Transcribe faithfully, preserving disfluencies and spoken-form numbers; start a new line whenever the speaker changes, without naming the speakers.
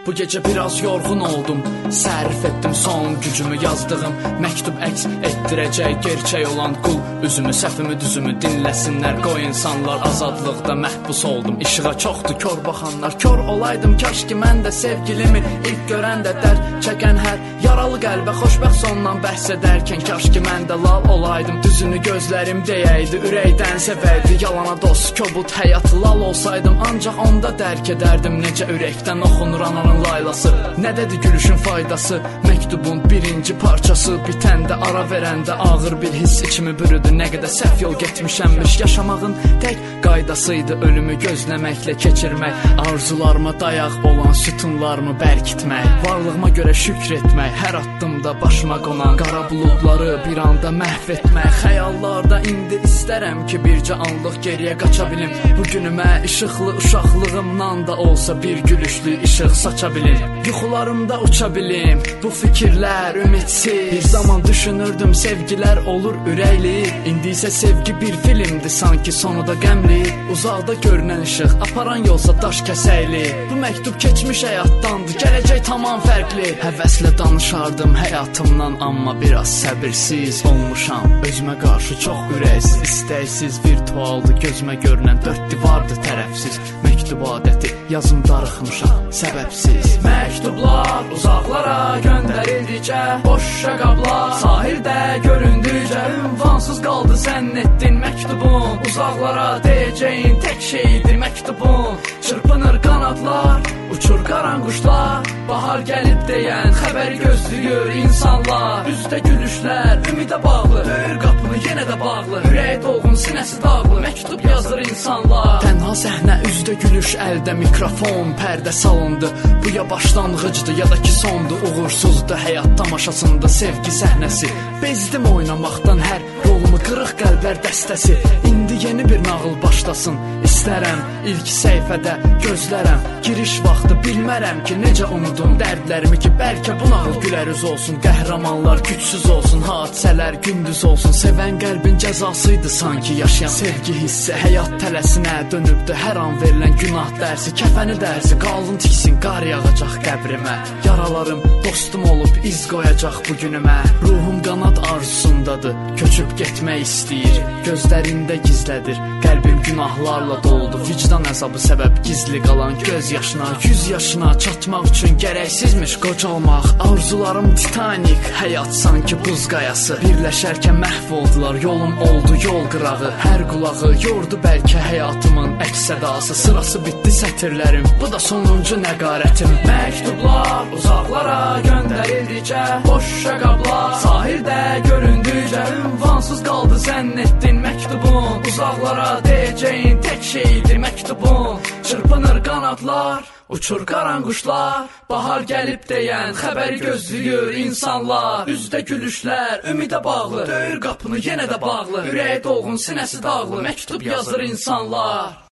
Bu gecə biraz yorğun oldum, sərf etdim son gücümü, yazdığım məktub əks etdirəcək gerçək olan qul üzümü, səhvimi düzümü dinləsinlər, qoy insanlar, azadlıqda məhbus oldum. İşığa çoxdur kör baxanlar, kör olaydım kaş ki mən də sevgilimi ilk görəndə dərd çəkən hər yaralı qəlbə xoşbəxt sondan bəhs edərkən, kaş ki mən də lal olaydım, düzünü gözlərim deyəydi, ürəkdən sevəydi, yalana dost, kobud həyat lal olsaydım, ancaq onda dərk edərdim necə ürəkdən oxunur ananın laylası. Nə dedi gülüşün faydası, məktubun birinci parçası bitəndə, ara verəndə ağır bir hiss içimi bürüdü, nə qədər səhv yol getmişəmmiş, yaşamağın tək qaydasıydı ölümü gözləməklə keçirmək, arzularıma dayaq olan sütunlarımı bərkitmək, varlığıma görə şükr etmək, hər addımda başıma qonan qara buludları bir anda məhv etmək, xəyallarda indi istərəm ki bircə anlıq geriyə qaça bilim, bugünümə işıqlı uşaqlığımdan da olsa bir gülüşlü işıq saça bilim, yuxularımda uça bilim, bu fikirlər ümidsiz, bir zaman düşünürdüm sevgilər olur ürəkli, indi isə sevgi bir filmdir sanki sonu da qəmli, uzaqda görünən işıq, aparan yolsa daş kəsəkli, bu məktub keçmiş həyatdandır, gələcək tamam fərqli, həvəslə danışardım həyatımdan, amma biraz səbirsiz olmuşam, özümə qarşı çox ürəksiz, istəksiz virtualdır, gözümə görünən dörd divardır tərəfsiz, məktub adəti yazım darıxmışam, səbəbsiz. Məktublar uzaqlara göndərildikcə, boş şəqablar sahildə göründükcə, ünvansız qaldı zənn etdin məktubun, uzaqlara deyəcəyin tək şeydir məktubun, çırpınır qanadlar, uçur qaranquşlar, bahar gəlib deyən xəbəri gözləyir insanlar, üzdə gülüşlər, ümidə bağlı, döyür qapını yenə də bağlı, ürək dolğun, sinəsi dağlı, məktub yazır insanlar, tənha səhnə, üzdə gülüş, əldə mikrofon, pərdə salındı, bu ya başlanğıcdır ya da ki sondu, uğursuzdur həyat tamaşasında sevgi səhnəsi, bezdim oynamaqdan hər rolumu, qırıq qəlblər dəstəsi, indi yeni bir nağıl başlasın, istərəm ilk səhifədə gözlərəm, giriş vaxtı bilmərəm ki necə unudum dərdlərimi ki bəlkə bu nağıl gülərüz olsun, qəhrəmanlar gücsüz olsun, hadisələr gündüz olsun, sevən qəlbin cəzasıydı sanki yaşayan sevgi hissi, həyat tələsinə dönübdü hər an verilən günah dərsi, kəfəni dərsi, qalın tiksin, qar yağacaq qəbrimə, yaralarım dostum olub iz qoyacaq bugünümə, ruhum qanad arzusundadır, köçüb getmək istəyir, gözlərində gizlədir, qəlbim günahlarla doldu, vicdan əzabı səbəb gizli qalan göz yaşına, yüz yaşına çatmaq üçün gərəksizmiş qocalmaq, arzularım titanik, həyat sanki buz qayası, birləşərkən məhv oldular, yolum oldu yol qırağı, hər qulağı yordu bəlkə həyatımın əks sədası, sırası bitdi sətirlərim, bu da sonuncu nəqarətim, məktublar uzaqlara göndərildikcə, boş şəqablar sahildə göründükcə, ünvansız qaldı zənn etdin məktubun, uzaqlara deyəcəyin tək şeydir məktubun, çırpınır qanadlar, uçur qaranquşlar, bahar gəlib deyən xəbəri gözləyir insanlar, üzdə gülüşlər, ümidə bağlı, döyür qapını yenə də bağlı, ürək dolğun, sinəsi dağlı, məktub yazır insanlar.